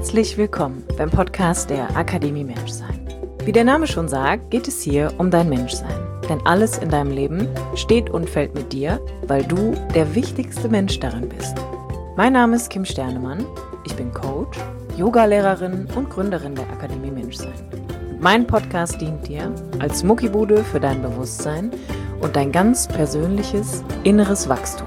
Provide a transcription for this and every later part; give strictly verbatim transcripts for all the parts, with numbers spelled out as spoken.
Herzlich willkommen beim Podcast der Akademie Menschsein. Wie der Name schon sagt, geht es hier um dein Menschsein. Denn alles in deinem Leben steht und fällt mit dir, weil du der wichtigste Mensch darin bist. Mein Name ist Kim Sternemann, ich bin Coach, Yogalehrerin und Gründerin der Akademie Menschsein. Mein Podcast dient dir als Muckibude für dein Bewusstsein und dein ganz persönliches inneres Wachstum.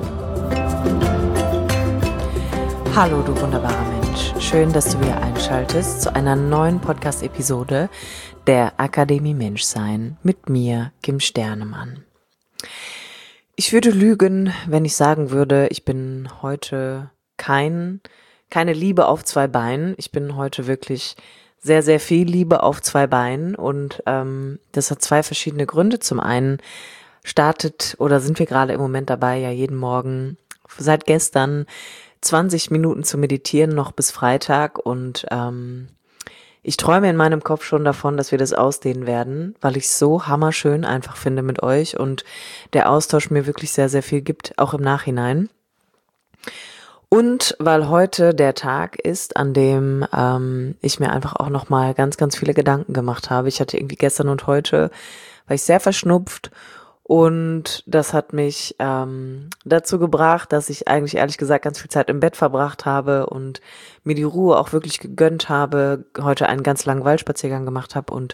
Hallo du wunderbarer Mensch, schön, dass du wieder einschaltest zu einer neuen Podcast-Episode der Akademie Menschsein mit mir, Kim Sternemann. Ich würde lügen, wenn ich sagen würde, ich bin heute kein, keine Liebe auf zwei Beinen. Ich bin heute wirklich sehr, sehr viel Liebe auf zwei Beinen und ähm, das hat zwei verschiedene Gründe. Zum einen startet oder sind wir gerade im Moment dabei, ja jeden Morgen seit gestern zwanzig Minuten zu meditieren, noch bis Freitag, und ähm, ich träume in meinem Kopf schon davon, dass wir das ausdehnen werden, weil ich es so hammerschön einfach finde mit euch und der Austausch mir wirklich sehr, sehr viel gibt, auch im Nachhinein. Und weil heute der Tag ist, an dem ähm, ich mir einfach auch nochmal ganz, ganz viele Gedanken gemacht habe. Ich hatte irgendwie gestern und heute, war ich sehr verschnupft. Und das hat mich ähm, dazu gebracht, dass ich eigentlich ehrlich gesagt ganz viel Zeit im Bett verbracht habe und mir die Ruhe auch wirklich gegönnt habe, heute einen ganz langen Waldspaziergang gemacht habe und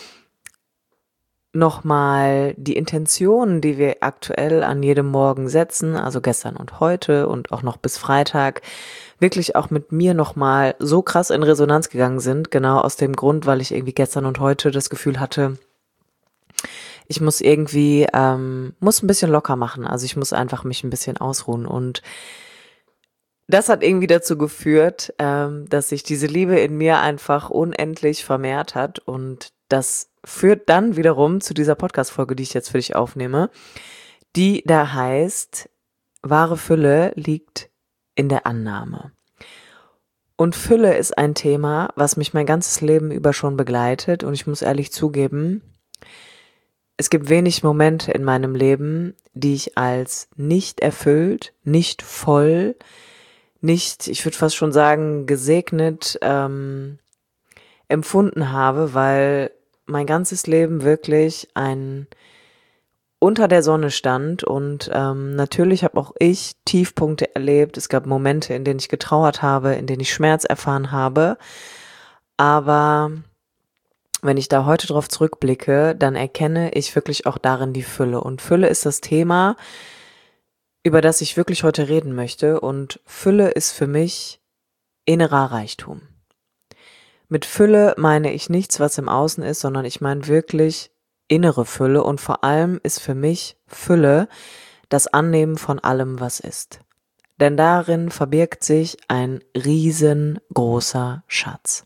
nochmal die Intentionen, die wir aktuell an jedem Morgen setzen, also gestern und heute und auch noch bis Freitag, wirklich auch mit mir nochmal so krass in Resonanz gegangen sind, genau aus dem Grund, weil ich irgendwie gestern und heute das Gefühl hatte, ich muss irgendwie, ähm, muss ein bisschen locker machen. Also ich muss einfach mich ein bisschen ausruhen. Und das hat irgendwie dazu geführt, ähm, dass sich diese Liebe in mir einfach unendlich vermehrt hat. Und das führt dann wiederum zu dieser Podcast-Folge, die ich jetzt für dich aufnehme, die da heißt, wahre Fülle liegt in der Annahme. Und Fülle ist ein Thema, was mich mein ganzes Leben über schon begleitet. Und ich muss ehrlich zugeben, es gibt wenig Momente in meinem Leben, die ich als nicht erfüllt, nicht voll, nicht, ich würde fast schon sagen, gesegnet ähm, empfunden habe, weil mein ganzes Leben wirklich ein unter der Sonne stand und ähm, natürlich habe auch ich Tiefpunkte erlebt. Es gab Momente, in denen ich getrauert habe, in denen ich Schmerz erfahren habe, aber wenn ich da heute drauf zurückblicke, dann erkenne ich wirklich auch darin die Fülle. Und Fülle ist das Thema, über das ich wirklich heute reden möchte. Und Fülle ist für mich innerer Reichtum. Mit Fülle meine ich nichts, was im Außen ist, sondern ich meine wirklich innere Fülle. Und vor allem ist für mich Fülle das Annehmen von allem, was ist. Denn darin verbirgt sich ein riesengroßer Schatz.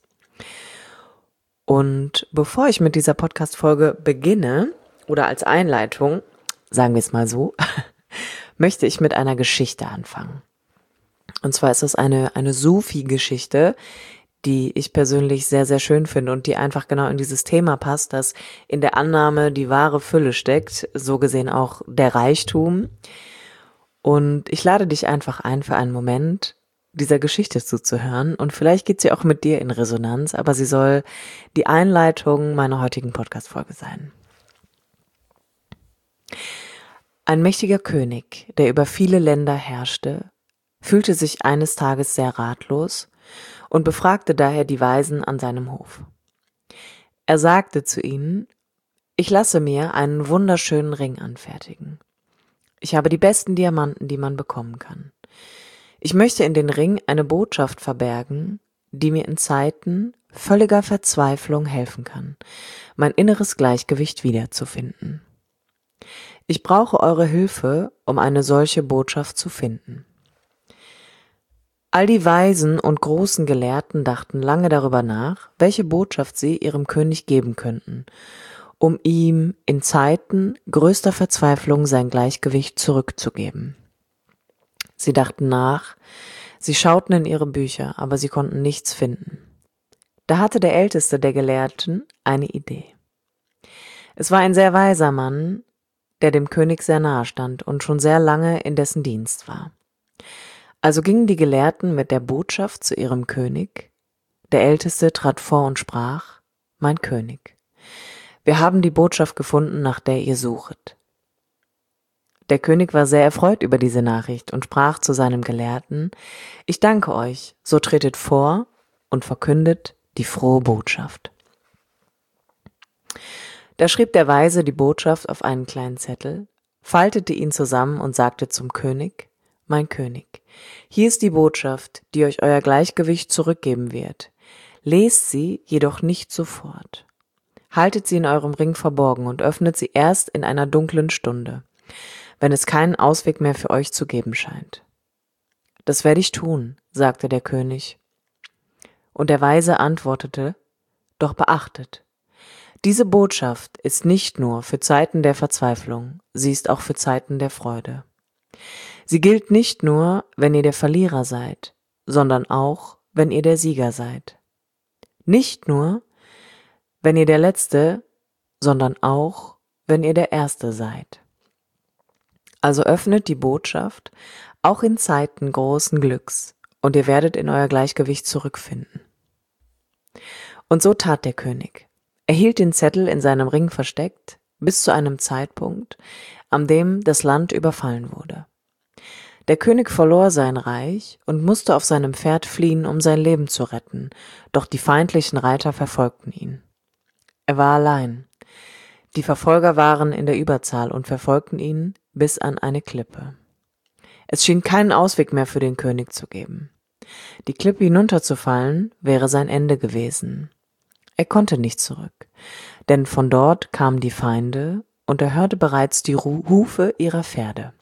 Und bevor ich mit dieser Podcast-Folge beginne, oder als Einleitung, sagen wir es mal so, möchte ich mit einer Geschichte anfangen. Und zwar ist es eine, eine Sufi-Geschichte, die ich persönlich sehr, sehr schön finde und die einfach genau in dieses Thema passt, dass in der Annahme die wahre Fülle steckt, so gesehen auch der Reichtum. Und ich lade dich einfach ein für einen Moment, dieser Geschichte zuzuhören, und vielleicht geht sie auch mit dir in Resonanz, aber sie soll die Einleitung meiner heutigen Podcast-Folge sein. Ein mächtiger König, der über viele Länder herrschte, fühlte sich eines Tages sehr ratlos und befragte daher die Weisen an seinem Hof. Er sagte zu ihnen: Ich lasse mir einen wunderschönen Ring anfertigen. Ich habe die besten Diamanten, die man bekommen kann. Ich möchte in den Ring eine Botschaft verbergen, die mir in Zeiten völliger Verzweiflung helfen kann, mein inneres Gleichgewicht wiederzufinden. Ich brauche eure Hilfe, um eine solche Botschaft zu finden. All die Weisen und großen Gelehrten dachten lange darüber nach, welche Botschaft sie ihrem König geben könnten, um ihm in Zeiten größter Verzweiflung sein Gleichgewicht zurückzugeben. Sie dachten nach, sie schauten in ihre Bücher, aber sie konnten nichts finden. Da hatte der Älteste der Gelehrten eine Idee. Es war ein sehr weiser Mann, der dem König sehr nahe stand und schon sehr lange in dessen Dienst war. Also gingen die Gelehrten mit der Botschaft zu ihrem König, Der Älteste trat vor und sprach: Mein König, wir haben die Botschaft gefunden, nach der ihr suchet. Der König war sehr erfreut über diese Nachricht und sprach zu seinem Gelehrten: Ich danke euch, so tretet vor und verkündet die frohe Botschaft. Da schrieb der Weise die Botschaft auf einen kleinen Zettel, faltete ihn zusammen und sagte zum König: Mein König, hier ist die Botschaft, die euch euer Gleichgewicht zurückgeben wird. Lest sie jedoch nicht sofort. Haltet sie in eurem Ring verborgen und öffnet sie erst in einer dunklen Stunde, wenn es keinen Ausweg mehr für euch zu geben scheint. Das werde ich tun, sagte der König. Und der Weise antwortete: Doch beachtet, diese Botschaft ist nicht nur für Zeiten der Verzweiflung, sie ist auch für Zeiten der Freude. Sie gilt nicht nur, wenn ihr der Verlierer seid, sondern auch, wenn ihr der Sieger seid. Nicht nur, wenn ihr der Letzte, sondern auch, wenn ihr der Erste seid. Also öffnet die Botschaft auch in Zeiten großen Glücks, und ihr werdet in euer Gleichgewicht zurückfinden. Und so tat der König. Er hielt den Zettel in seinem Ring versteckt, bis zu einem Zeitpunkt, an dem das Land überfallen wurde. Der König verlor sein Reich und musste auf seinem Pferd fliehen, um sein Leben zu retten, doch die feindlichen Reiter verfolgten ihn. Er war allein. Die Verfolger waren in der Überzahl und verfolgten ihn bis an eine Klippe. Es schien keinen Ausweg mehr für den König zu geben. Die Klippe hinunterzufallen wäre sein Ende gewesen. Er konnte nicht zurück, denn von dort kamen die Feinde und er hörte bereits die Hufe ihrer Pferde.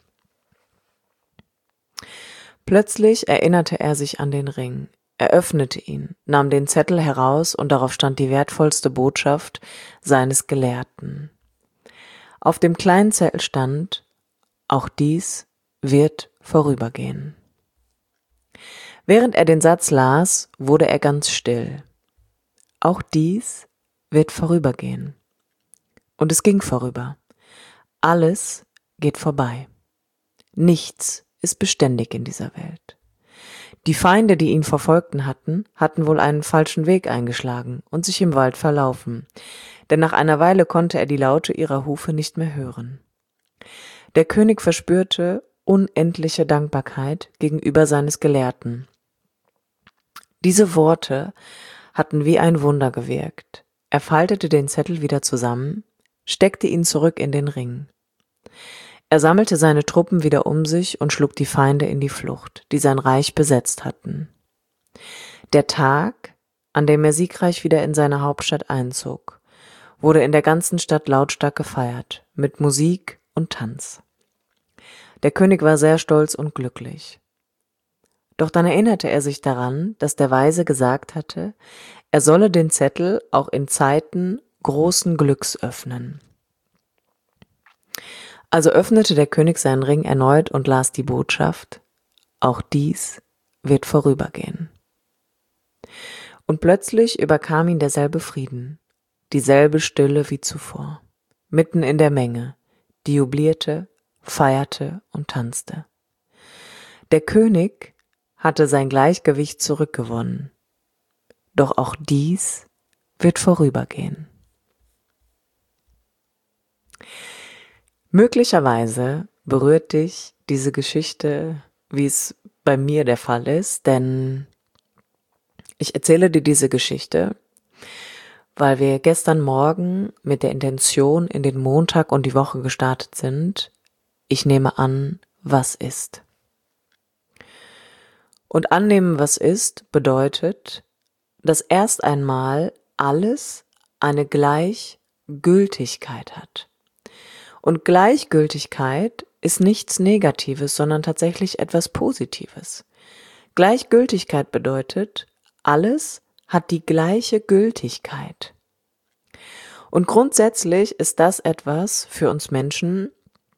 Plötzlich erinnerte er sich an den Ring. Er öffnete ihn, nahm den Zettel heraus und darauf stand die wertvollste Botschaft seines Gelehrten. Auf dem kleinen Zettel stand: Auch dies wird vorübergehen. Während er den Satz las, wurde er ganz still. Auch dies wird vorübergehen. Und es ging vorüber. Alles geht vorbei. Nichts ist beständig in dieser Welt. Die Feinde, die ihn verfolgten hatten, hatten wohl einen falschen Weg eingeschlagen und sich im Wald verlaufen, denn nach einer Weile konnte er die Laute ihrer Hufe nicht mehr hören. Der König verspürte unendliche Dankbarkeit gegenüber seines Gelehrten. Diese Worte hatten wie ein Wunder gewirkt. Er faltete den Zettel wieder zusammen, steckte ihn zurück in den Ring. Er sammelte seine Truppen wieder um sich und schlug die Feinde in die Flucht, die sein Reich besetzt hatten. Der Tag, an dem er siegreich wieder in seine Hauptstadt einzog, wurde in der ganzen Stadt lautstark gefeiert, mit Musik und Tanz. Der König war sehr stolz und glücklich. Doch dann erinnerte er sich daran, dass der Weise gesagt hatte, er solle den Zettel auch in Zeiten großen Glücks öffnen. Also öffnete der König seinen Ring erneut und las die Botschaft: Auch dies wird vorübergehen. Und plötzlich überkam ihn derselbe Frieden, dieselbe Stille wie zuvor, mitten in der Menge, die jublierte, feierte und tanzte. Der König hatte sein Gleichgewicht zurückgewonnen, doch auch dies wird vorübergehen. Möglicherweise berührt dich diese Geschichte, wie es bei mir der Fall ist, denn ich erzähle dir diese Geschichte, weil wir gestern Morgen mit der Intention in den Montag und die Woche gestartet sind: Ich nehme an, was ist. Und annehmen, was ist, bedeutet, dass erst einmal alles eine Gleichgültigkeit hat. Und Gleichgültigkeit ist nichts Negatives, sondern tatsächlich etwas Positives. Gleichgültigkeit bedeutet, alles hat die gleiche Gültigkeit. Und grundsätzlich ist das etwas für uns Menschen,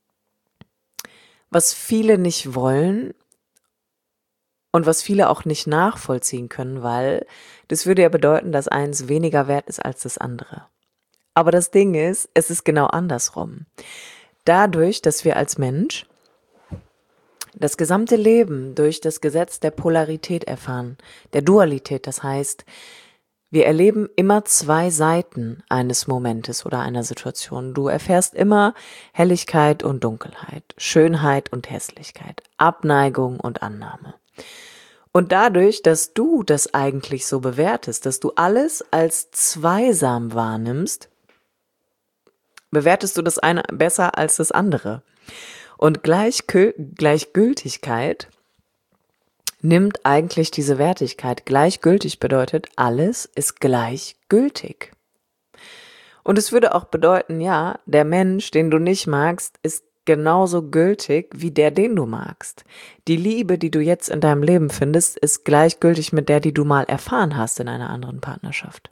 was viele nicht wollen und was viele auch nicht nachvollziehen können, weil das würde ja bedeuten, dass eins weniger wert ist als das andere. Aber das Ding ist, es ist genau andersrum. Dadurch, dass wir als Mensch das gesamte Leben durch das Gesetz der Polarität erfahren, der Dualität. Das heißt, wir erleben immer zwei Seiten eines Momentes oder einer Situation. Du erfährst immer Helligkeit und Dunkelheit, Schönheit und Hässlichkeit, Abneigung und Annahme. Und dadurch, dass du das eigentlich so bewertest, dass du alles als zweisam wahrnimmst, bewertest du das eine besser als das andere. Und Gleichgül- Gleichgültigkeit nimmt eigentlich diese Wertigkeit. Gleichgültig bedeutet, alles ist gleichgültig. Und es würde auch bedeuten, ja, der Mensch, den du nicht magst, ist genauso gültig wie der, den du magst. Die Liebe, die du jetzt in deinem Leben findest, ist gleichgültig mit der, die du mal erfahren hast in einer anderen Partnerschaft.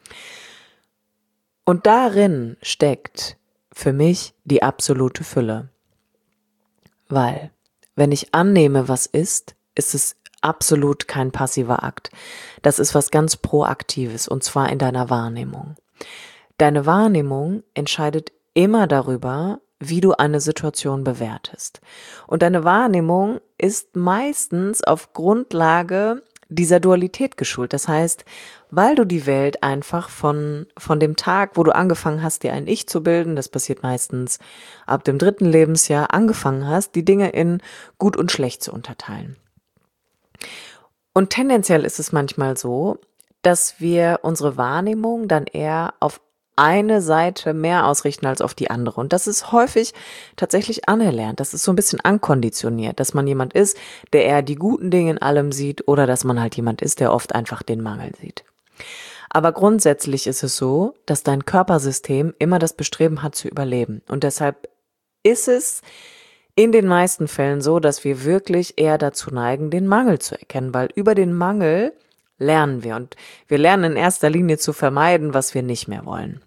Und darin steckt für mich die absolute Fülle. Weil, wenn ich annehme, was ist, ist es absolut kein passiver Akt. Das ist was ganz Proaktives, und zwar in deiner Wahrnehmung. Deine Wahrnehmung entscheidet immer darüber, wie du eine Situation bewertest. Und deine Wahrnehmung ist meistens auf Grundlage dieser Dualität geschult. Das heißt, weil du die Welt einfach von, von dem Tag, wo du angefangen hast, dir ein Ich zu bilden, das passiert meistens ab dem dritten Lebensjahr, angefangen hast, die Dinge in gut und schlecht zu unterteilen. Und tendenziell ist es manchmal so, dass wir unsere Wahrnehmung dann eher auf eine Seite mehr ausrichten als auf die andere. Und das ist häufig tatsächlich anerlernt. Das ist so ein bisschen ankonditioniert, dass man jemand ist, der eher die guten Dinge in allem sieht, oder dass man halt jemand ist, der oft einfach den Mangel sieht. Aber grundsätzlich ist es so, dass dein Körpersystem immer das Bestreben hat zu überleben. Und deshalb ist es in den meisten Fällen so, dass wir wirklich eher dazu neigen, den Mangel zu erkennen, weil über den Mangel lernen wir. Und wir lernen in erster Linie zu vermeiden, was wir nicht mehr wollen.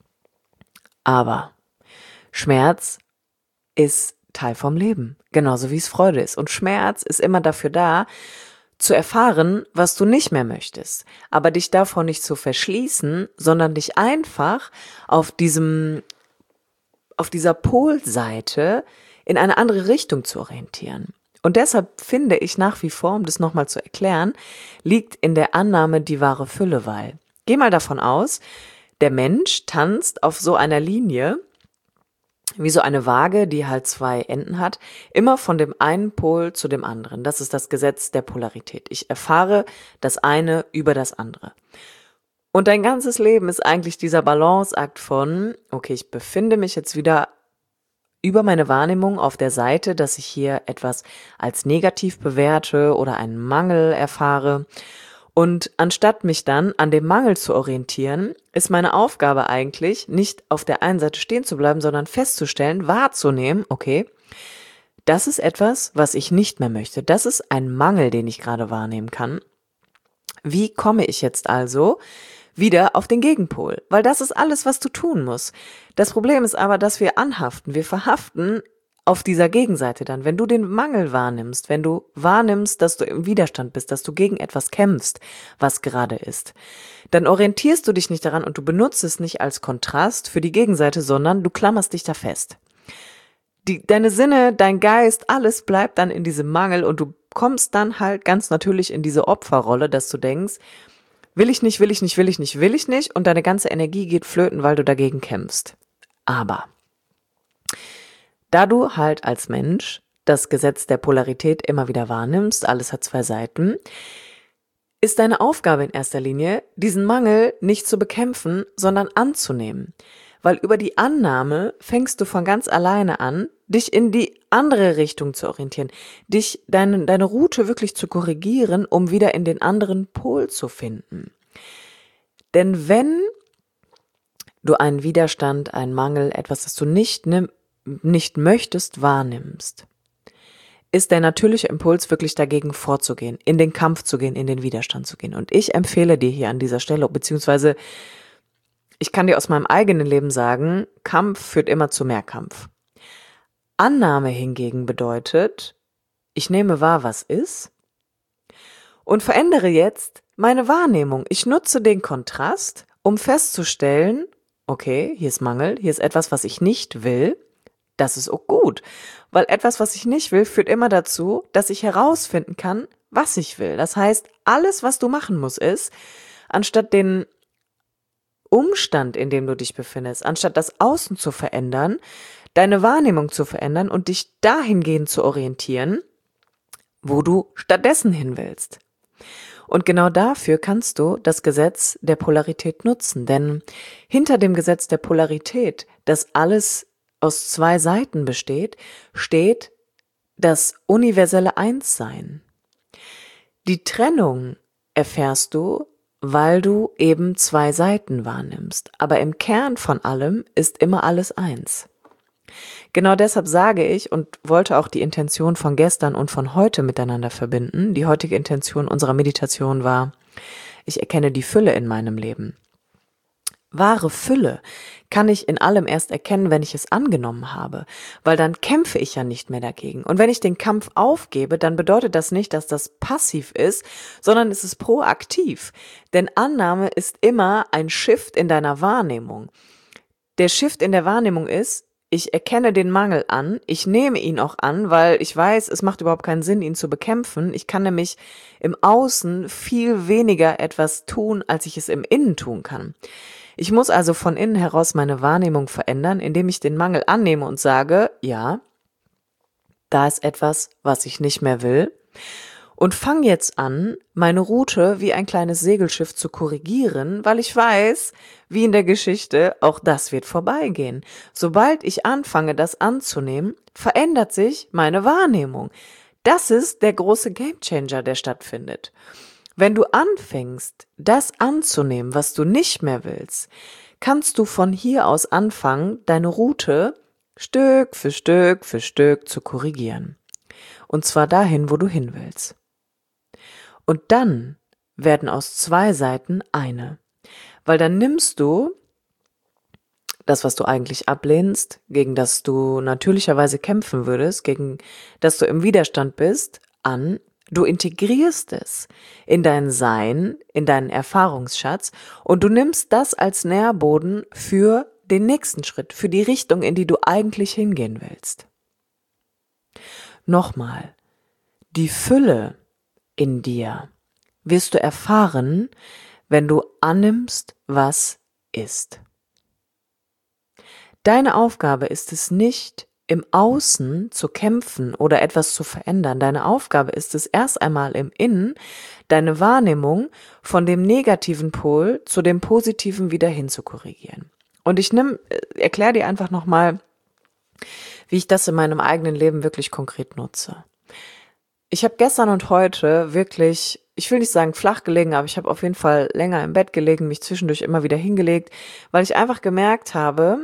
Aber Schmerz ist Teil vom Leben, genauso wie es Freude ist. Und Schmerz ist immer dafür da, zu erfahren, was du nicht mehr möchtest, aber dich davor nicht zu verschließen, sondern dich einfach auf diesem, auf dieser Polseite in eine andere Richtung zu orientieren. Und deshalb finde ich nach wie vor, um das nochmal zu erklären, liegt in der Annahme die wahre Fülle, weil geh mal davon aus, der Mensch tanzt auf so einer Linie, wie so eine Waage, die halt zwei Enden hat, immer von dem einen Pol zu dem anderen. Das ist das Gesetz der Polarität. Ich erfahre das eine über das andere. Und dein ganzes Leben ist eigentlich dieser Balanceakt von, okay, ich befinde mich jetzt wieder über meine Wahrnehmung auf der Seite, dass ich hier etwas als negativ bewerte oder einen Mangel erfahre. Und anstatt mich dann an dem Mangel zu orientieren, ist meine Aufgabe eigentlich, nicht auf der einen Seite stehen zu bleiben, sondern festzustellen, wahrzunehmen, okay, das ist etwas, was ich nicht mehr möchte. Das ist ein Mangel, den ich gerade wahrnehmen kann. Wie komme ich jetzt also wieder auf den Gegenpol? Weil das ist alles, was du tun musst. Das Problem ist aber, dass wir anhaften, wir verhaften auf dieser Gegenseite dann. Wenn du den Mangel wahrnimmst, wenn du wahrnimmst, dass du im Widerstand bist, dass du gegen etwas kämpfst, was gerade ist, dann orientierst du dich nicht daran und du benutzt es nicht als Kontrast für die Gegenseite, sondern du klammerst dich da fest. Die, deine Sinne, dein Geist, alles bleibt dann in diesem Mangel und du kommst dann halt ganz natürlich in diese Opferrolle, dass du denkst, will ich nicht, will ich nicht, will ich nicht, will ich nicht, und deine ganze Energie geht flöten, weil du dagegen kämpfst. Aber da du halt als Mensch das Gesetz der Polarität immer wieder wahrnimmst, alles hat zwei Seiten, ist deine Aufgabe in erster Linie, diesen Mangel nicht zu bekämpfen, sondern anzunehmen. Weil über die Annahme fängst du von ganz alleine an, dich in die andere Richtung zu orientieren, dich deine, deine Route wirklich zu korrigieren, um wieder in den anderen Pol zu finden. Denn wenn du einen Widerstand, einen Mangel, etwas, das du nicht nimmst, nicht möchtest, wahrnimmst, ist der natürliche Impuls, wirklich dagegen vorzugehen, in den Kampf zu gehen, in den Widerstand zu gehen. Und ich empfehle dir hier an dieser Stelle, beziehungsweise ich kann dir aus meinem eigenen Leben sagen, Kampf führt immer zu mehr Kampf. Annahme hingegen bedeutet, ich nehme wahr, was ist, und verändere jetzt meine Wahrnehmung. Ich nutze den Kontrast, um festzustellen, okay, hier ist Mangel, hier ist etwas, was ich nicht will, das ist auch gut, weil etwas, was ich nicht will, führt immer dazu, dass ich herausfinden kann, was ich will. Das heißt, alles, was du machen musst, ist, anstatt den Umstand, in dem du dich befindest, anstatt das Außen zu verändern, deine Wahrnehmung zu verändern und dich dahingehend zu orientieren, wo du stattdessen hin willst. Und genau dafür kannst du das Gesetz der Polarität nutzen, denn hinter dem Gesetz der Polarität, das alles aus zwei Seiten besteht, steht das universelle Einssein. Die Trennung erfährst du, weil du eben zwei Seiten wahrnimmst, aber im Kern von allem ist immer alles eins. Genau deshalb sage ich und wollte auch die Intention von gestern und von heute miteinander verbinden. Die heutige Intention unserer Meditation war, ich erkenne die Fülle in meinem Leben. Wahre Fülle kann ich in allem erst erkennen, wenn ich es angenommen habe, weil dann kämpfe ich ja nicht mehr dagegen. Und wenn ich den Kampf aufgebe, dann bedeutet das nicht, dass das passiv ist, sondern es ist proaktiv. Denn Annahme ist immer ein Shift in deiner Wahrnehmung. Der Shift in der Wahrnehmung ist, ich erkenne den Mangel an, ich nehme ihn auch an, weil ich weiß, es macht überhaupt keinen Sinn, ihn zu bekämpfen. Ich kann nämlich im Außen viel weniger etwas tun, als ich es im Innen tun kann. Ich muss also von innen heraus meine Wahrnehmung verändern, indem ich den Mangel annehme und sage, ja, da ist etwas, was ich nicht mehr will. Und fange jetzt an, meine Route wie ein kleines Segelschiff zu korrigieren, weil ich weiß, wie in der Geschichte, auch das wird vorbeigehen. Sobald ich anfange, das anzunehmen, verändert sich meine Wahrnehmung. Das ist der große Gamechanger, der stattfindet. Wenn du anfängst, das anzunehmen, was du nicht mehr willst, kannst du von hier aus anfangen, deine Route Stück für Stück für Stück zu korrigieren. Und zwar dahin, wo du hin willst. Und dann werden aus zwei Seiten eine. Weil dann nimmst du das, was du eigentlich ablehnst, gegen das du natürlicherweise kämpfen würdest, gegen das du im Widerstand bist, an. Du integrierst es in dein Sein, in deinen Erfahrungsschatz und du nimmst das als Nährboden für den nächsten Schritt, für die Richtung, in die du eigentlich hingehen willst. Nochmal, die Fülle in dir wirst du erfahren, wenn du annimmst, was ist. Deine Aufgabe ist es nicht, im Außen zu kämpfen oder etwas zu verändern. Deine Aufgabe ist es erst einmal im Innen, deine Wahrnehmung von dem negativen Pol zu dem positiven wieder hin zu korrigieren. Und ich nimm, erkläre dir einfach nochmal, wie ich das in meinem eigenen Leben wirklich konkret nutze. Ich habe gestern und heute wirklich, ich will nicht sagen flach gelegen, aber ich habe auf jeden Fall länger im Bett gelegen, mich zwischendurch immer wieder hingelegt, weil ich einfach gemerkt habe,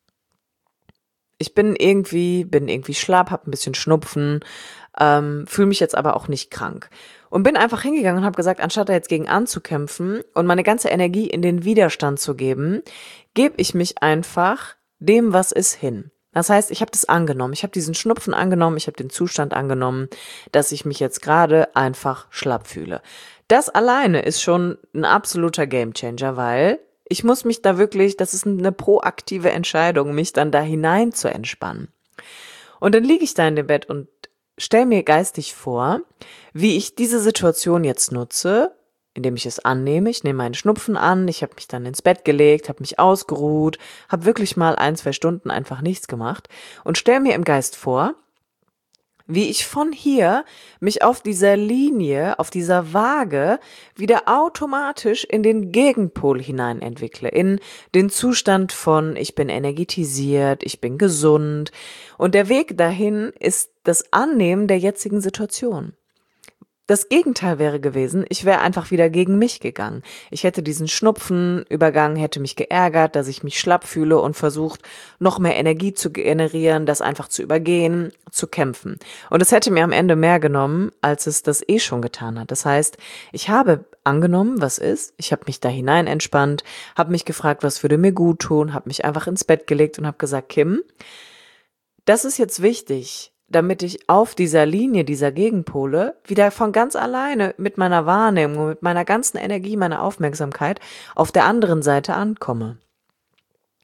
ich bin irgendwie, bin irgendwie schlapp, habe ein bisschen Schnupfen, ähm, fühle mich jetzt aber auch nicht krank. Und bin einfach hingegangen und habe gesagt, anstatt da jetzt gegen anzukämpfen und meine ganze Energie in den Widerstand zu geben, gebe ich mich einfach dem, was ist, hin. Das heißt, ich habe das angenommen, ich habe diesen Schnupfen angenommen, ich habe den Zustand angenommen, dass ich mich jetzt gerade einfach schlapp fühle. Das alleine ist schon ein absoluter Gamechanger, weil ich muss mich da wirklich, das ist eine proaktive Entscheidung, mich dann da hinein zu entspannen. Und dann liege ich da in dem Bett und stelle mir geistig vor, wie ich diese Situation jetzt nutze, indem ich es annehme. Ich nehme meinen Schnupfen an, ich habe mich dann ins Bett gelegt, habe mich ausgeruht, habe wirklich mal ein, zwei Stunden einfach nichts gemacht und stelle mir im Geist vor, wie ich von hier mich auf dieser Linie, auf dieser Waage wieder automatisch in den Gegenpol hinein entwickle, in den Zustand von ich bin energetisiert, ich bin gesund und der Weg dahin ist das Annehmen der jetzigen Situation. Das Gegenteil wäre gewesen, ich wäre einfach wieder gegen mich gegangen. Ich hätte diesen Schnupfen übergangen, hätte mich geärgert, dass ich mich schlapp fühle und versucht, noch mehr Energie zu generieren, das einfach zu übergehen, zu kämpfen. Und es hätte mir am Ende mehr genommen, als es das eh schon getan hat. Das heißt, ich habe angenommen, was ist, ich habe mich da hinein entspannt, habe mich gefragt, was würde mir gut tun, habe mich einfach ins Bett gelegt und habe gesagt, Kim, das ist jetzt wichtig, damit ich auf dieser Linie dieser Gegenpole wieder von ganz alleine mit meiner Wahrnehmung, mit meiner ganzen Energie, meiner Aufmerksamkeit auf der anderen Seite ankomme.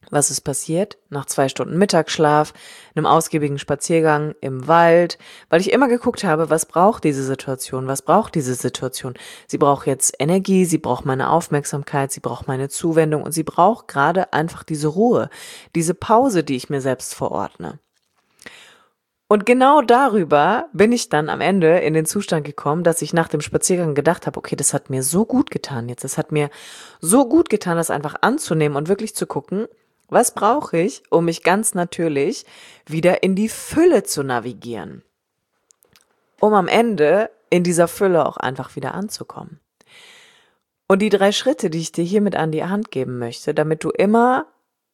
Was ist passiert? Nach zwei Stunden Mittagsschlaf, einem ausgiebigen Spaziergang im Wald, weil ich immer geguckt habe, was braucht diese Situation, was braucht diese Situation? Sie braucht jetzt Energie, sie braucht meine Aufmerksamkeit, sie braucht meine Zuwendung und sie braucht gerade einfach diese Ruhe, diese Pause, die ich mir selbst verordne. Und genau darüber bin ich dann am Ende in den Zustand gekommen, dass ich nach dem Spaziergang gedacht habe, okay, das hat mir so gut getan jetzt, das hat mir so gut getan, das einfach anzunehmen und wirklich zu gucken, was brauche ich, um mich ganz natürlich wieder in die Fülle zu navigieren? Um am Ende in dieser Fülle auch einfach wieder anzukommen. Und die drei Schritte, die ich dir hiermit an die Hand geben möchte, damit du immer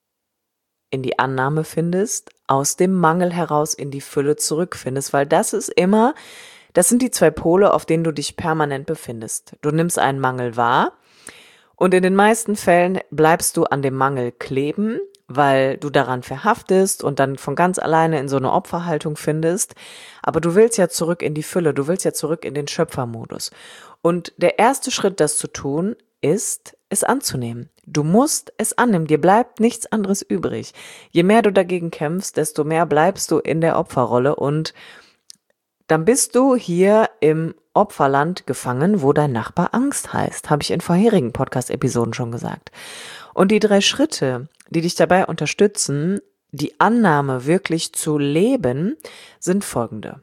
in die Annahme findest, aus dem Mangel heraus in die Fülle zurückfindest, weil das ist immer, das sind die zwei Pole, auf denen du dich permanent befindest. Du nimmst einen Mangel wahr, und in den meisten Fällen bleibst du an dem Mangel kleben, weil du daran verhaftest und dann von ganz alleine in so eine Opferhaltung findest. Aber du willst ja zurück in die Fülle, du willst ja zurück in den Schöpfermodus. Und der erste Schritt, das zu tun, ist, es anzunehmen. Du musst es annehmen, dir bleibt nichts anderes übrig. Je mehr du dagegen kämpfst, desto mehr bleibst du in der Opferrolle und dann bist du hier im Opferland gefangen, wo dein Nachbar Angst heißt, habe ich in vorherigen Podcast-Episoden schon gesagt. Und die drei Schritte, die dich dabei unterstützen, die Annahme wirklich zu leben, sind folgende.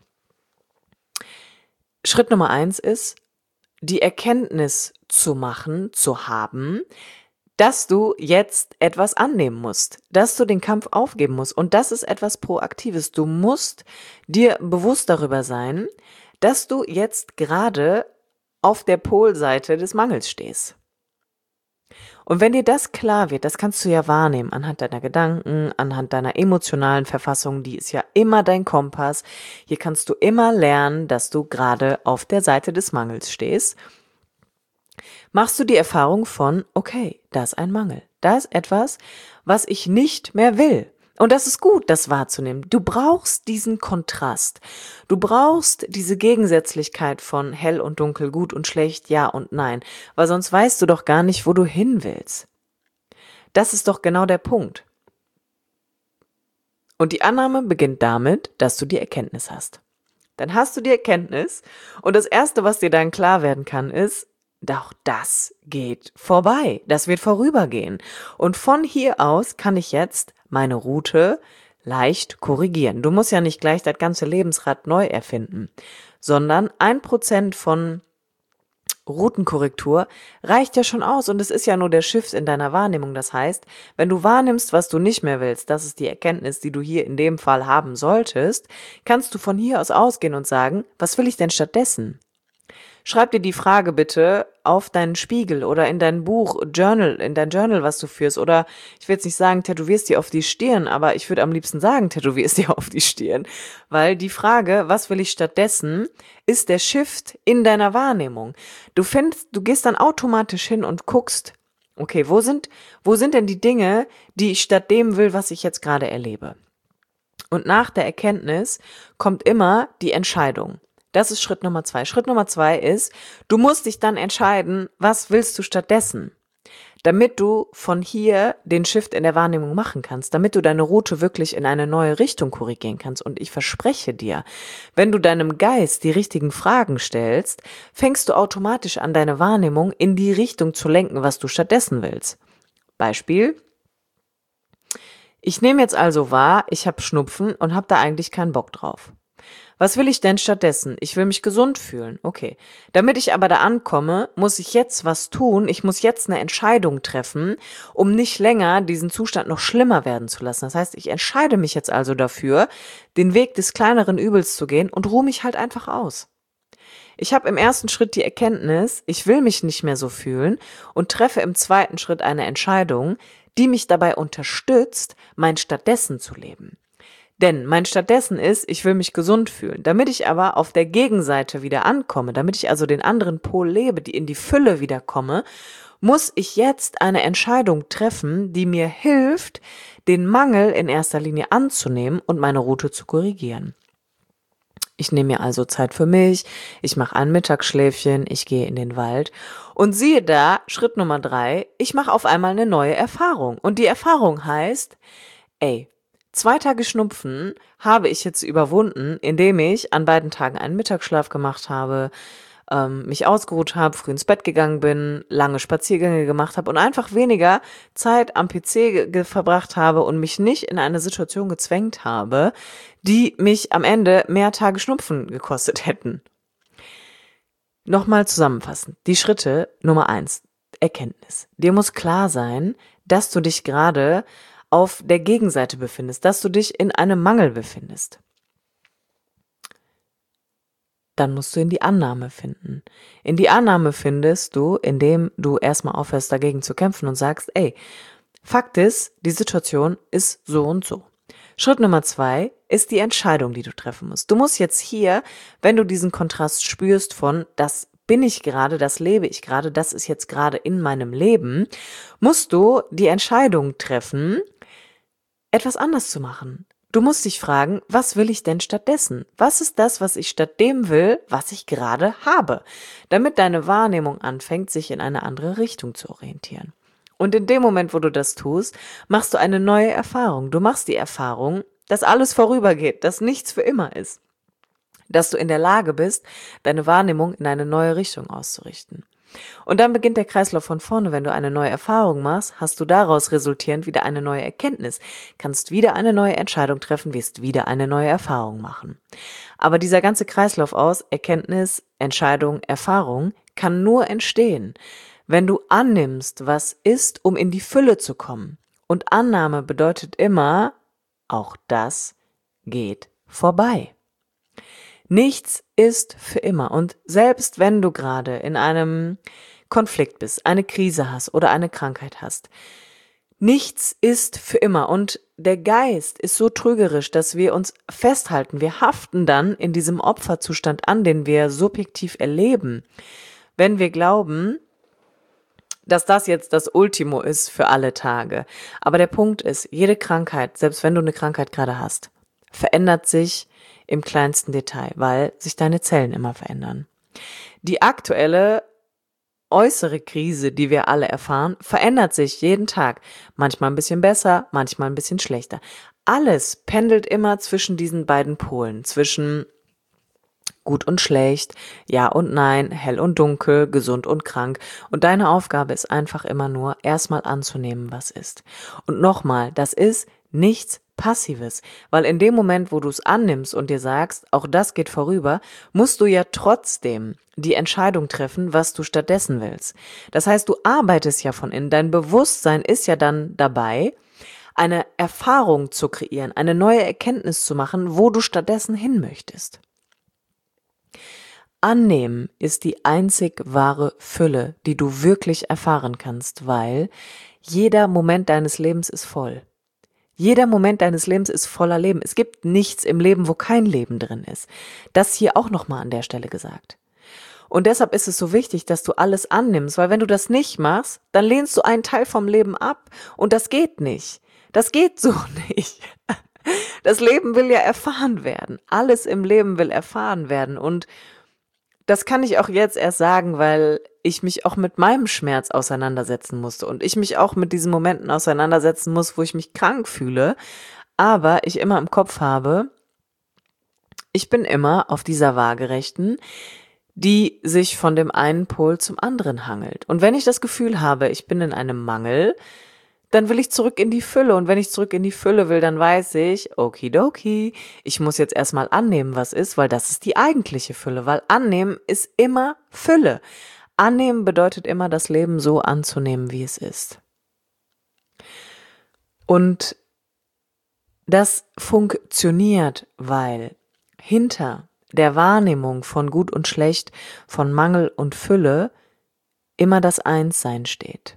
Schritt Nummer eins ist, die Erkenntnis zu machen, zu haben, dass du jetzt etwas annehmen musst, dass du den Kampf aufgeben musst. Und das ist etwas Proaktives. Du musst dir bewusst darüber sein, dass du jetzt gerade auf der Polseite des Mangels stehst. Und wenn dir das klar wird, das kannst du ja wahrnehmen anhand deiner Gedanken, anhand deiner emotionalen Verfassung, die ist ja immer dein Kompass. Hier kannst du immer lernen, dass du gerade auf der Seite des Mangels stehst. Machst du die Erfahrung von, okay, da ist ein Mangel. Da ist etwas, was ich nicht mehr will. Und das ist gut, das wahrzunehmen. Du brauchst diesen Kontrast. Du brauchst diese Gegensätzlichkeit von hell und dunkel, gut und schlecht, ja und nein. Weil sonst weißt du doch gar nicht, wo du hin willst. Das ist doch genau der Punkt. Und die Annahme beginnt damit, dass du die Erkenntnis hast. Dann hast du die Erkenntnis und das Erste, was dir dann klar werden kann, ist, doch das geht vorbei, das wird vorübergehen. Und von hier aus kann ich jetzt meine Route leicht korrigieren. Du musst ja nicht gleich das ganze Lebensrad neu erfinden, sondern ein Prozent von Routenkorrektur reicht ja schon aus und es ist ja nur der Shift in deiner Wahrnehmung. Das heißt, wenn du wahrnimmst, was du nicht mehr willst, das ist die Erkenntnis, die du hier in dem Fall haben solltest, kannst du von hier aus ausgehen und sagen, was will ich denn stattdessen? Schreib dir die Frage bitte auf deinen Spiegel oder in dein Buch, Journal, in dein Journal, was du führst. Oder ich will jetzt nicht sagen, tätowierst dir auf die Stirn, aber ich würde am liebsten sagen, tätowierst dir auf die Stirn. Weil die Frage, was will ich stattdessen, ist der Shift in deiner Wahrnehmung. Du findest, du gehst dann automatisch hin und guckst, okay, wo sind, wo sind denn die Dinge, die ich statt dem will, was ich jetzt gerade erlebe? Und nach der Erkenntnis kommt immer die Entscheidung. Das ist Schritt Nummer zwei. Schritt Nummer zwei ist, du musst dich dann entscheiden, was willst du stattdessen, damit du von hier den Shift in der Wahrnehmung machen kannst, damit du deine Route wirklich in eine neue Richtung korrigieren kannst. Und ich verspreche dir, wenn du deinem Geist die richtigen Fragen stellst, fängst du automatisch an, deine Wahrnehmung in die Richtung zu lenken, was du stattdessen willst. Beispiel: Ich nehme jetzt also wahr, ich habe Schnupfen und habe da eigentlich keinen Bock drauf. Was will ich denn stattdessen? Ich will mich gesund fühlen. Okay. Damit ich aber da ankomme, muss ich jetzt was tun. Ich muss jetzt eine Entscheidung treffen, um nicht länger diesen Zustand noch schlimmer werden zu lassen. Das heißt, ich entscheide mich jetzt also dafür, den Weg des kleineren Übels zu gehen und ruhe mich halt einfach aus. Ich habe im ersten Schritt die Erkenntnis, ich will mich nicht mehr so fühlen und treffe im zweiten Schritt eine Entscheidung, die mich dabei unterstützt, mein Stattdessen zu leben. Denn mein Stattdessen ist, ich will mich gesund fühlen. Damit ich aber auf der Gegenseite wieder ankomme, damit ich also den anderen Pol lebe, die in die Fülle wieder komme, muss ich jetzt eine Entscheidung treffen, die mir hilft, den Mangel in erster Linie anzunehmen und meine Route zu korrigieren. Ich nehme mir also Zeit für mich, ich mache ein Mittagsschläfchen, ich gehe in den Wald und siehe da, Schritt Nummer drei, ich mache auf einmal eine neue Erfahrung. Und die Erfahrung heißt, ey, zwei Tage Schnupfen habe ich jetzt überwunden, indem ich an beiden Tagen einen Mittagsschlaf gemacht habe, ähm, mich ausgeruht habe, früh ins Bett gegangen bin, lange Spaziergänge gemacht habe und einfach weniger Zeit am P C ge- ge- verbracht habe und mich nicht in eine Situation gezwängt habe, die mich am Ende mehr Tage Schnupfen gekostet hätten. Nochmal zusammenfassend. Die Schritte Nummer eins. Erkenntnis. Dir muss klar sein, dass du dich gerade auf der Gegenseite befindest, dass du dich in einem Mangel befindest. Dann musst du in die Annahme finden. In die Annahme findest du, indem du erstmal aufhörst, dagegen zu kämpfen und sagst, ey, Fakt ist, die Situation ist so und so. Schritt Nummer zwei ist die Entscheidung, die du treffen musst. Du musst jetzt hier, wenn du diesen Kontrast spürst von, das bin ich gerade, das lebe ich gerade, das ist jetzt gerade in meinem Leben, musst du die Entscheidung treffen, etwas anders zu machen. Du musst dich fragen, was will ich denn stattdessen? Was ist das, was ich statt dem will, was ich gerade habe? Damit deine Wahrnehmung anfängt, sich in eine andere Richtung zu orientieren. Und in dem Moment, wo du das tust, machst du eine neue Erfahrung. Du machst die Erfahrung, dass alles vorübergeht, dass nichts für immer ist. Dass du in der Lage bist, deine Wahrnehmung in eine neue Richtung auszurichten. Und dann beginnt der Kreislauf von vorne. Wenn du eine neue Erfahrung machst, hast du daraus resultierend wieder eine neue Erkenntnis, kannst wieder eine neue Entscheidung treffen, wirst wieder eine neue Erfahrung machen. Aber dieser ganze Kreislauf aus Erkenntnis, Entscheidung, Erfahrung kann nur entstehen, wenn du annimmst, was ist, um in die Fülle zu kommen. Und Annahme bedeutet immer, auch das geht vorbei. Nichts ist für immer. Und selbst wenn du gerade in einem Konflikt bist, eine Krise hast oder eine Krankheit hast, nichts ist für immer. Und der Geist ist so trügerisch, dass wir uns festhalten. Wir haften dann in diesem Opferzustand an, den wir subjektiv erleben, wenn wir glauben, dass das jetzt das Ultimo ist für alle Tage. Aber der Punkt ist, jede Krankheit, selbst wenn du eine Krankheit gerade hast, verändert sich im kleinsten Detail, weil sich deine Zellen immer verändern. Die aktuelle äußere Krise, die wir alle erfahren, verändert sich jeden Tag. Manchmal ein bisschen besser, manchmal ein bisschen schlechter. Alles pendelt immer zwischen diesen beiden Polen, zwischen gut und schlecht, ja und nein, hell und dunkel, gesund und krank. Und deine Aufgabe ist einfach immer nur, erstmal anzunehmen, was ist. Und nochmal, das ist nichts Passives, weil in dem Moment, wo du es annimmst und dir sagst, auch das geht vorüber, musst du ja trotzdem die Entscheidung treffen, was du stattdessen willst. Das heißt, du arbeitest ja von innen, dein Bewusstsein ist ja dann dabei, eine Erfahrung zu kreieren, eine neue Erkenntnis zu machen, wo du stattdessen hin möchtest. Annehmen ist die einzig wahre Fülle, die du wirklich erfahren kannst, weil jeder Moment deines Lebens ist voll. Jeder Moment deines Lebens ist voller Leben. Es gibt nichts im Leben, wo kein Leben drin ist. Das hier auch nochmal an der Stelle gesagt. Und deshalb ist es so wichtig, dass du alles annimmst, weil wenn du das nicht machst, dann lehnst du einen Teil vom Leben ab und das geht nicht. Das geht so nicht. Das Leben will ja erfahren werden. Alles im Leben will erfahren werden und das kann ich auch jetzt erst sagen, weil ich mich auch mit meinem Schmerz auseinandersetzen musste und ich mich auch mit diesen Momenten auseinandersetzen muss, wo ich mich krank fühle, aber ich immer im Kopf habe, ich bin immer auf dieser Waagerechten, die sich von dem einen Pol zum anderen hangelt. Und wenn ich das Gefühl habe, ich bin in einem Mangel, dann will ich zurück in die Fülle. Und wenn ich zurück in die Fülle will, dann weiß ich, okidoki, ich muss jetzt erstmal annehmen, was ist, weil das ist die eigentliche Fülle. Weil annehmen ist immer Fülle. Annehmen bedeutet immer, das Leben so anzunehmen, wie es ist. Und das funktioniert, weil hinter der Wahrnehmung von Gut und Schlecht, von Mangel und Fülle immer das Einssein steht.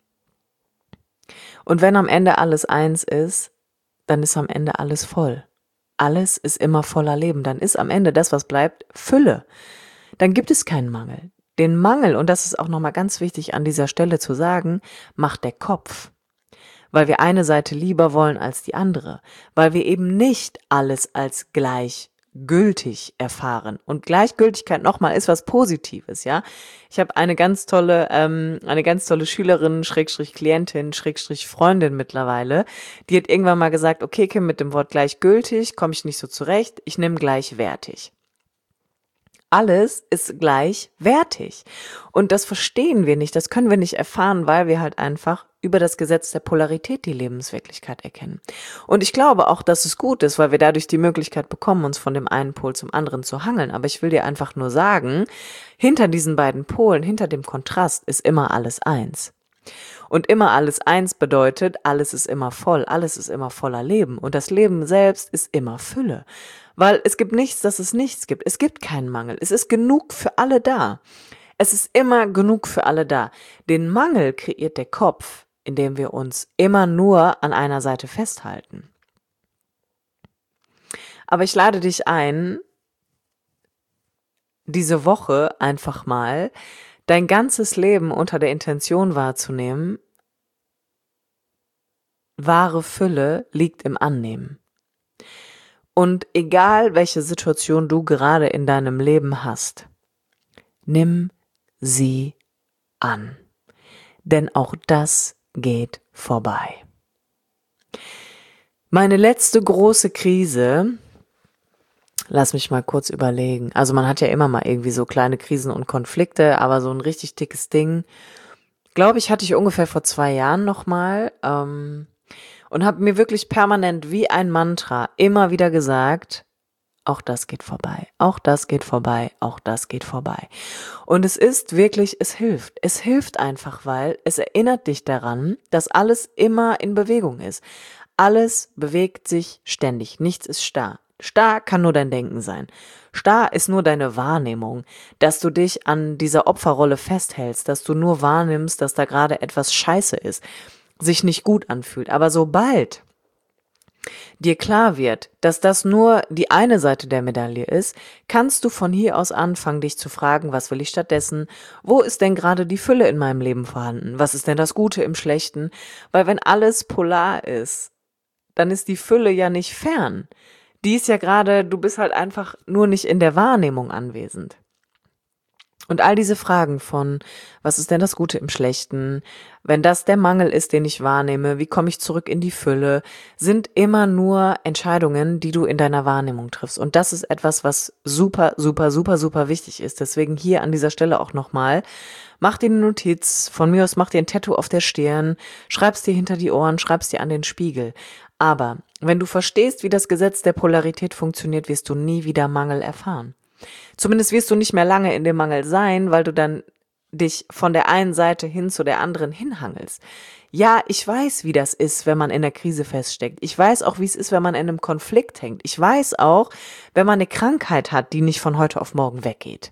Und wenn am Ende alles eins ist, dann ist am Ende alles voll. Alles ist immer voller Leben. Dann ist am Ende das, was bleibt, Fülle. Dann gibt es keinen Mangel. Den Mangel, und das ist auch nochmal ganz wichtig an dieser Stelle zu sagen, macht der Kopf. Weil wir eine Seite lieber wollen als die andere. Weil wir eben nicht alles als gleich gültig erfahren. Und Gleichgültigkeit nochmal ist was Positives, ja. Ich habe eine ganz tolle, ähm, eine ganz tolle Schülerin, Schrägstrich Klientin, Schrägstrich Freundin mittlerweile, die hat irgendwann mal gesagt, okay, Kim, mit dem Wort gleichgültig komme ich nicht so zurecht, ich nehme gleichwertig. Alles ist gleichwertig. Und das verstehen wir nicht, das können wir nicht erfahren, weil wir halt einfach über das Gesetz der Polarität die Lebenswirklichkeit erkennen. Und ich glaube auch, dass es gut ist, weil wir dadurch die Möglichkeit bekommen, uns von dem einen Pol zum anderen zu hangeln. Aber ich will dir einfach nur sagen, hinter diesen beiden Polen, hinter dem Kontrast ist immer alles eins. Und immer alles eins bedeutet, alles ist immer voll, alles ist immer voller Leben. Und das Leben selbst ist immer Fülle. Weil es gibt nichts, dass es nichts gibt. Es gibt keinen Mangel. Es ist genug für alle da. Es ist immer genug für alle da. Den Mangel kreiert der Kopf, indem wir uns immer nur an einer Seite festhalten. Aber ich lade dich ein, diese Woche einfach mal dein ganzes Leben unter der Intention wahrzunehmen, wahre Fülle liegt im Annehmen. Und egal, welche Situation du gerade in deinem Leben hast, nimm sie an. Denn auch das geht vorbei. Meine letzte große Krise, lass mich mal kurz überlegen. Also man hat ja immer mal irgendwie so kleine Krisen und Konflikte, aber so ein richtig dickes Ding, glaube ich, hatte ich ungefähr vor zwei Jahren nochmal. Ähm, Und habe mir wirklich permanent wie ein Mantra immer wieder gesagt, auch das geht vorbei, auch das geht vorbei, auch das geht vorbei. Und es ist wirklich, es hilft. Es hilft einfach, weil es erinnert dich daran, dass alles immer in Bewegung ist. Alles bewegt sich ständig, nichts ist starr. Starr kann nur dein Denken sein. Starr ist nur deine Wahrnehmung, dass du dich an dieser Opferrolle festhältst, dass du nur wahrnimmst, dass da gerade etwas scheiße ist, sich nicht gut anfühlt. Aber sobald dir klar wird, dass das nur die eine Seite der Medaille ist, kannst du von hier aus anfangen, dich zu fragen, was will ich stattdessen? Wo ist denn gerade die Fülle in meinem Leben vorhanden? Was ist denn das Gute im Schlechten? Weil wenn alles polar ist, dann ist die Fülle ja nicht fern. Die ist ja gerade, du bist halt einfach nur nicht in der Wahrnehmung anwesend. Und all diese Fragen von, was ist denn das Gute im Schlechten, wenn das der Mangel ist, den ich wahrnehme, wie komme ich zurück in die Fülle, sind immer nur Entscheidungen, die du in deiner Wahrnehmung triffst. Und das ist etwas, was super, super, super, super wichtig ist. Deswegen hier an dieser Stelle auch nochmal, mach dir eine Notiz, von mir aus mach dir ein Tattoo auf der Stirn, schreib's dir hinter die Ohren, schreib's dir an den Spiegel. Aber wenn du verstehst, wie das Gesetz der Polarität funktioniert, wirst du nie wieder Mangel erfahren. Zumindest wirst du nicht mehr lange in dem Mangel sein, weil du dann dich von der einen Seite hin zu der anderen hinhangelst. Ja, ich weiß, wie das ist, wenn man in der Krise feststeckt. Ich weiß auch, wie es ist, wenn man in einem Konflikt hängt. Ich weiß auch, wenn man eine Krankheit hat, die nicht von heute auf morgen weggeht.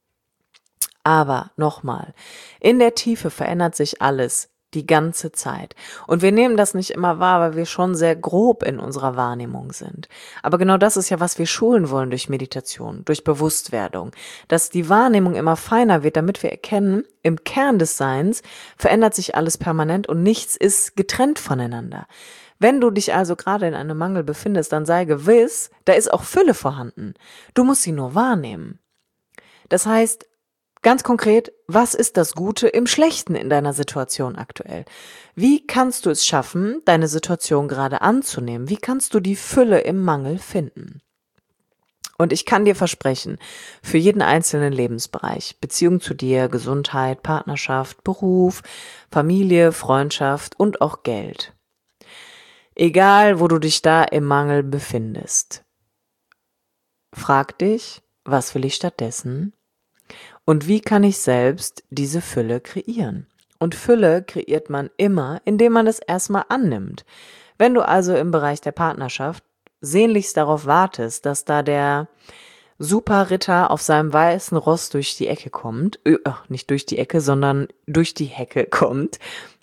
Aber nochmal, in der Tiefe verändert sich alles die ganze Zeit. Und wir nehmen das nicht immer wahr, weil wir schon sehr grob in unserer Wahrnehmung sind. Aber genau das ist ja, was wir schulen wollen durch Meditation, durch Bewusstwerdung. Dass die Wahrnehmung immer feiner wird, damit wir erkennen, im Kern des Seins verändert sich alles permanent und nichts ist getrennt voneinander. Wenn du dich also gerade in einem Mangel befindest, dann sei gewiss, da ist auch Fülle vorhanden. Du musst sie nur wahrnehmen. Das heißt, ganz konkret, was ist das Gute im Schlechten in deiner Situation aktuell? Wie kannst du es schaffen, deine Situation gerade anzunehmen? Wie kannst du die Fülle im Mangel finden? Und ich kann dir versprechen, für jeden einzelnen Lebensbereich, Beziehung zu dir, Gesundheit, Partnerschaft, Beruf, Familie, Freundschaft und auch Geld. Egal, wo du dich da im Mangel befindest, frag dich, was will ich stattdessen? Und wie kann ich selbst diese Fülle kreieren? Und Fülle kreiert man immer, indem man es erstmal annimmt. Wenn du also im Bereich der Partnerschaft sehnlichst darauf wartest, dass da der Superritter auf seinem weißen Ross durch die Ecke kommt, äh, nicht durch die Ecke, sondern durch die Hecke kommt,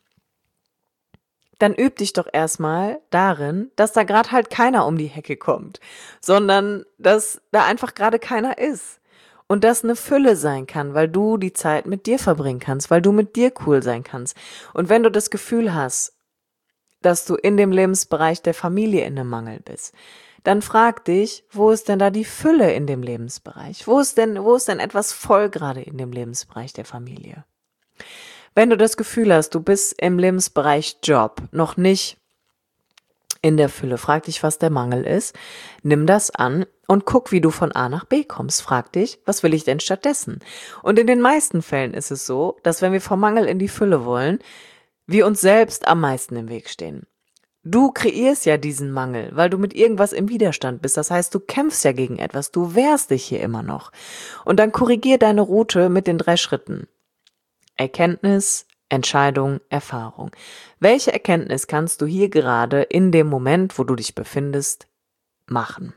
dann üb dich doch erstmal darin, dass da gerade halt keiner um die Hecke kommt, sondern dass da einfach gerade keiner ist. Und das eine Fülle sein kann, weil du die Zeit mit dir verbringen kannst, weil du mit dir cool sein kannst. Und wenn du das Gefühl hast, dass du in dem Lebensbereich der Familie in einem Mangel bist, dann frag dich, wo ist denn da die Fülle in dem Lebensbereich? Wo ist denn, wo ist denn etwas voll gerade in dem Lebensbereich der Familie? Wenn du das Gefühl hast, du bist im Lebensbereich Job noch nicht in der Fülle, frag dich, was der Mangel ist, nimm das an und guck, wie du von A nach B kommst. Frag dich, was will ich denn stattdessen? Und in den meisten Fällen ist es so, dass wenn wir vom Mangel in die Fülle wollen, wir uns selbst am meisten im Weg stehen. Du kreierst ja diesen Mangel, weil du mit irgendwas im Widerstand bist. Das heißt, du kämpfst ja gegen etwas, du wehrst dich hier immer noch. Und dann korrigier deine Route mit den drei Schritten. Erkenntnis, Entscheidung, Erfahrung. Welche Erkenntnis kannst du hier gerade in dem Moment, wo du dich befindest, machen?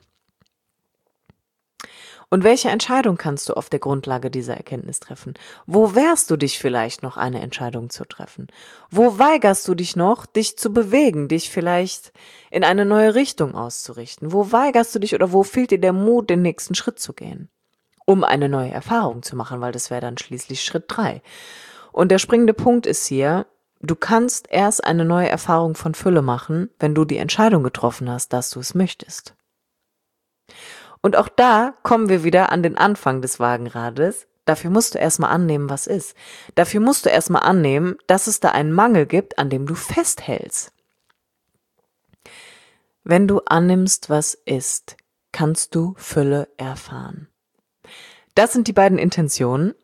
Und welche Entscheidung kannst du auf der Grundlage dieser Erkenntnis treffen? Wo wehrst du dich vielleicht noch, eine Entscheidung zu treffen? Wo weigerst du dich noch, dich zu bewegen, dich vielleicht in eine neue Richtung auszurichten? Wo weigerst du dich oder wo fehlt dir der Mut, den nächsten Schritt zu gehen, um eine neue Erfahrung zu machen, weil das wäre dann schließlich Schritt drei. Und der springende Punkt ist hier, du kannst erst eine neue Erfahrung von Fülle machen, wenn du die Entscheidung getroffen hast, dass du es möchtest. Und auch da kommen wir wieder an den Anfang des Wagenrades. Dafür musst du erstmal annehmen, was ist. Dafür musst du erstmal annehmen, dass es da einen Mangel gibt, an dem du festhältst. Wenn du annimmst, was ist, kannst du Fülle erfahren. Das sind die beiden Intentionen,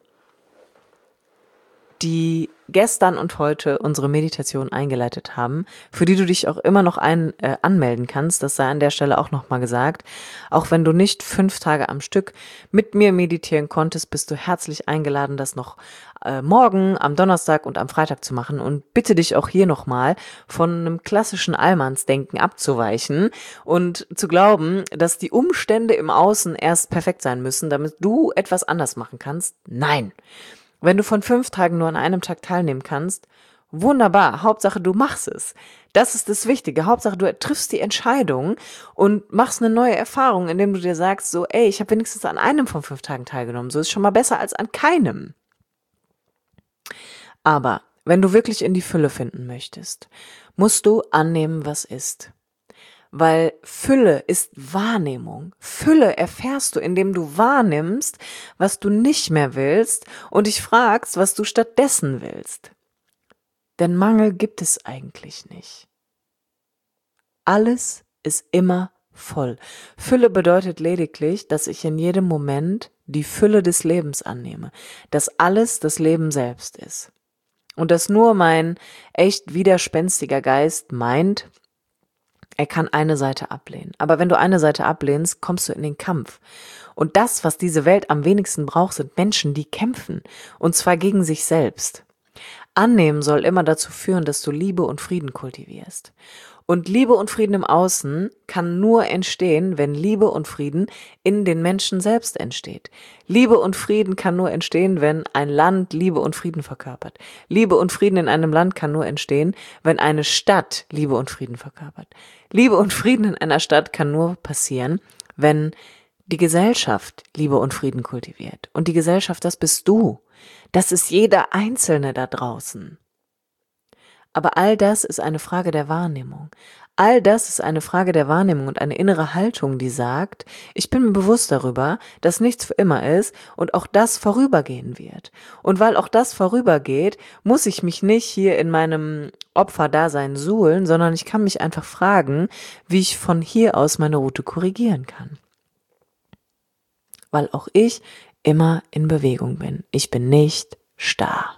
die gestern und heute unsere Meditation eingeleitet haben, für die du dich auch immer noch ein, äh, anmelden kannst. Das sei an der Stelle auch nochmal gesagt. Auch wenn du nicht fünf Tage am Stück mit mir meditieren konntest, bist du herzlich eingeladen, das noch äh, morgen, am Donnerstag und am Freitag zu machen. Und bitte dich auch hier nochmal von einem klassischen Allmannsdenken abzuweichen und zu glauben, dass die Umstände im Außen erst perfekt sein müssen, damit du etwas anders machen kannst. Nein! Wenn du von fünf Tagen nur an einem Tag teilnehmen kannst, wunderbar, Hauptsache du machst es. Das ist das Wichtige, Hauptsache du triffst die Entscheidung und machst eine neue Erfahrung, indem du dir sagst, so ey, ich habe wenigstens an einem von fünf Tagen teilgenommen, so ist schon mal besser als an keinem. Aber wenn du wirklich in die Fülle finden möchtest, musst du annehmen, was ist. Weil Fülle ist Wahrnehmung. Fülle erfährst du, indem du wahrnimmst, was du nicht mehr willst und dich fragst, was du stattdessen willst. Denn Mangel gibt es eigentlich nicht. Alles ist immer voll. Fülle bedeutet lediglich, dass ich in jedem Moment die Fülle des Lebens annehme, dass alles das Leben selbst ist. Und dass nur mein echt widerspenstiger Geist meint, er kann eine Seite ablehnen. Aber wenn du eine Seite ablehnst, kommst du in den Kampf. Und das, was diese Welt am wenigsten braucht, sind Menschen, die kämpfen. Und zwar gegen sich selbst. Annehmen soll immer dazu führen, dass du Liebe und Frieden kultivierst. Und Liebe und Frieden im Außen kann nur entstehen, wenn Liebe und Frieden in den Menschen selbst entsteht. Liebe und Frieden kann nur entstehen, wenn ein Land Liebe und Frieden verkörpert. Liebe und Frieden in einem Land kann nur entstehen, wenn eine Stadt Liebe und Frieden verkörpert. Liebe und Frieden in einer Stadt kann nur passieren, wenn die Gesellschaft Liebe und Frieden kultiviert. Und die Gesellschaft, das bist du. Das ist jeder Einzelne da draußen. Aber all das ist eine Frage der Wahrnehmung. All das ist eine Frage der Wahrnehmung und eine innere Haltung, die sagt, ich bin mir bewusst darüber, dass nichts für immer ist und auch das vorübergehen wird. Und weil auch das vorübergeht, muss ich mich nicht hier in meinem Opferdasein suhlen, sondern ich kann mich einfach fragen, wie ich von hier aus meine Route korrigieren kann. Weil auch ich immer in Bewegung bin. Ich bin nicht starr.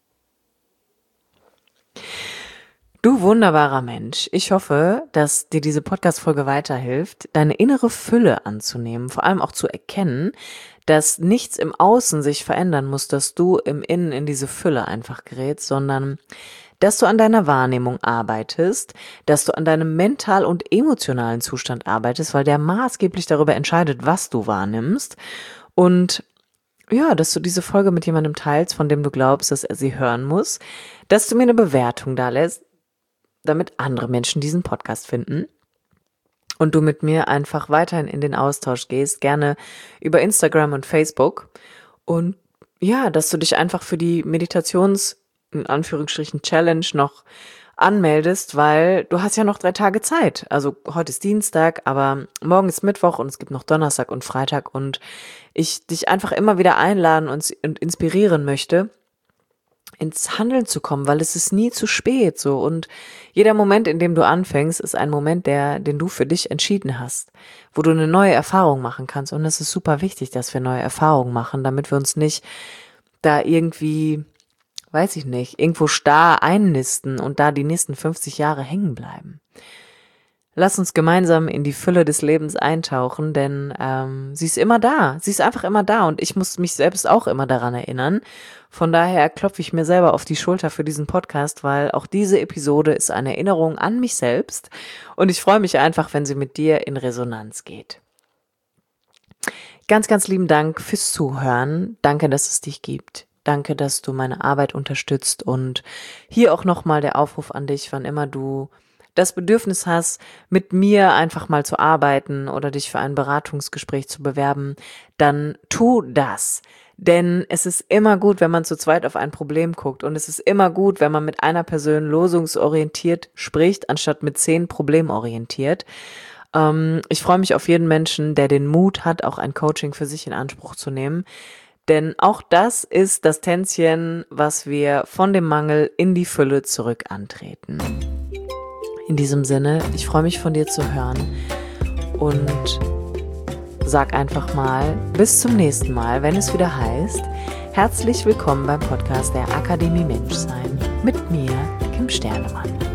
Du wunderbarer Mensch, ich hoffe, dass dir diese Podcast-Folge weiterhilft, deine innere Fülle anzunehmen, vor allem auch zu erkennen, dass nichts im Außen sich verändern muss, dass du im Innen in diese Fülle einfach gerätst, sondern dass du an deiner Wahrnehmung arbeitest, dass du an deinem mental- und emotionalen Zustand arbeitest, weil der maßgeblich darüber entscheidet, was du wahrnimmst und ja, dass du diese Folge mit jemandem teilst, von dem du glaubst, dass er sie hören muss, dass du mir eine Bewertung da lässt, damit andere Menschen diesen Podcast finden und du mit mir einfach weiterhin in den Austausch gehst, gerne über Instagram und Facebook und ja, dass du dich einfach für die Meditations, in Anführungsstrichen, Challenge noch anmeldest, weil du hast ja noch drei Tage Zeit. Also heute ist Dienstag, aber morgen ist Mittwoch und es gibt noch Donnerstag und Freitag und ich dich einfach immer wieder einladen und, und inspirieren möchte, ins Handeln zu kommen, weil es ist nie zu spät, so. Und jeder Moment, in dem du anfängst, ist ein Moment, der, den du für dich entschieden hast, wo du eine neue Erfahrung machen kannst. Und es ist super wichtig, dass wir neue Erfahrungen machen, damit wir uns nicht da irgendwie, weiß ich nicht, irgendwo starr einnisten und da die nächsten fünfzig Jahre hängen bleiben. Lass uns gemeinsam in die Fülle des Lebens eintauchen, denn ähm, sie ist immer da. Sie ist einfach immer da und ich muss mich selbst auch immer daran erinnern. Von daher klopfe ich mir selber auf die Schulter für diesen Podcast, weil auch diese Episode ist eine Erinnerung an mich selbst und ich freue mich einfach, wenn sie mit dir in Resonanz geht. Ganz, ganz lieben Dank fürs Zuhören. Danke, dass es dich gibt. Danke, dass du meine Arbeit unterstützt und hier auch nochmal der Aufruf an dich, wann immer du das Bedürfnis hast, mit mir einfach mal zu arbeiten oder dich für ein Beratungsgespräch zu bewerben, dann tu das. Denn es ist immer gut, wenn man zu zweit auf ein Problem guckt und es ist immer gut, wenn man mit einer Person lösungsorientiert spricht, anstatt mit zehn problemorientiert. Ähm, ich freue mich auf jeden Menschen, der den Mut hat, auch ein Coaching für sich in Anspruch zu nehmen. Denn auch das ist das Tänzchen, was wir von dem Mangel in die Fülle zurück antreten. In diesem Sinne, ich freue mich von dir zu hören und sag einfach mal bis zum nächsten Mal, wenn es wieder heißt, herzlich willkommen beim Podcast der Akademie Menschsein mit mir, Kim Sternemann.